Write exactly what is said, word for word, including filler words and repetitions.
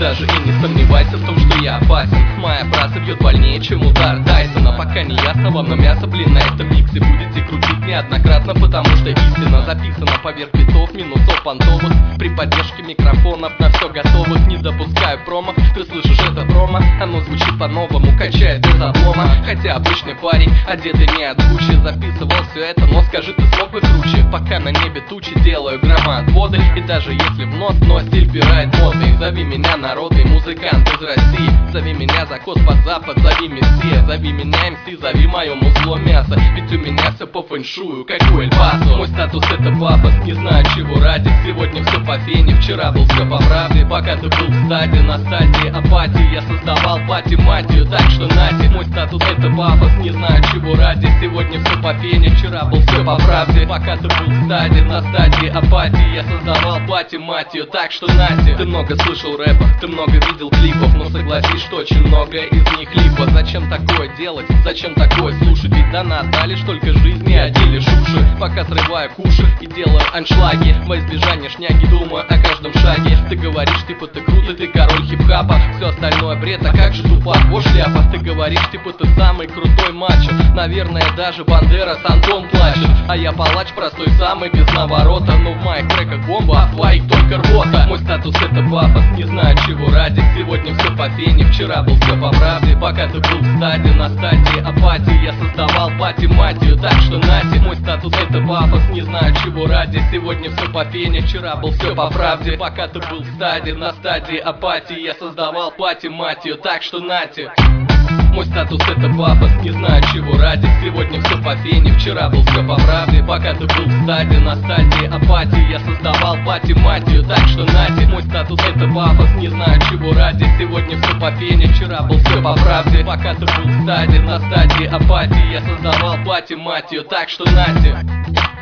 даже и не сомневайся в том, что я опасен. Моя фраза бьет больнее, чем удар Тайсона. Пока не ясно вам, но мясо, блин, на этом миксе будете крутить неоднократно, потому что истина записана поверх битов, минусов понтовых. При поддержке микрофонов на все готовых. Не допускаю промах, ты слышишь это промо? Оно звучит по-новому, качает без облома. Хотя обычный парень, одетый не от Гуччи, записывал все это, но скажи, ты смог бы круче? Пока на небе тучи, делаю громоотводы. И даже если в нос, но стиль пирает модный. Зови меня народный музыкант из России, зови меня за кос под запад, зови мессия, зови меня эм си, зови мое музло мясо. Ведь у меня все по фэншую, как у Эль Пасо. Мой статус это пафос, не знаю чего ради. Сегодня все по фене, вчера был все по правде. Пока ты был в стадии, на стадии апатии, я создавал пати матью, так что нате. Мой статус это пафос, не знаю чего ради. Сегодня все по фене, вчера был все по правде. Пока ты был в стадии, на стадии апатии, я создавал пати матью, так что нате. Ты много слышал рэпа, ты много видел клипов, но согласись, что очень многое из них липо. Зачем такое делать, зачем такое слушать? Ведь дана дали только жизни, одни лишь уши. Пока срываю куши и делаю аншлаги, во избежание шняги думаю о каждом шаге. Ты говоришь, типа ты крутый, ты король хип-хапа, все остальное бред, а как же тупак, во шляпа. Ты говоришь, типа ты самый крутой мачо, наверное даже Бандера с Антон плачет. А я палач простой самый, без наворота, но в моих треках бомба, а в твоих только рвота. Мой статус это пафос, не знаю чего ради. Сегодня все по фене, вчера был все по правде. Пока ты был в стадии, на стадии апатии, я создавал пати матью, так что нате. Мой статус это пафос, не знаю чего ради. Сегодня все по фене, вчера был все по правде. Пока ты был в стадии, на стадии апатии, я создавал пати матью, так что нате. Мой статус это пафос, не знаю чего ради. Сегодня все по фене, вчера был все по правде. Пока ты был в стадии, на стадии апатии, я создавал пати матью, так что нате. Мой статус это пафос, не знаю чего ради. Сегодня все по фене, вчера был все по правде. Пока ты был в стадии, на стадии апатии, я создавал пати матью, так что нате.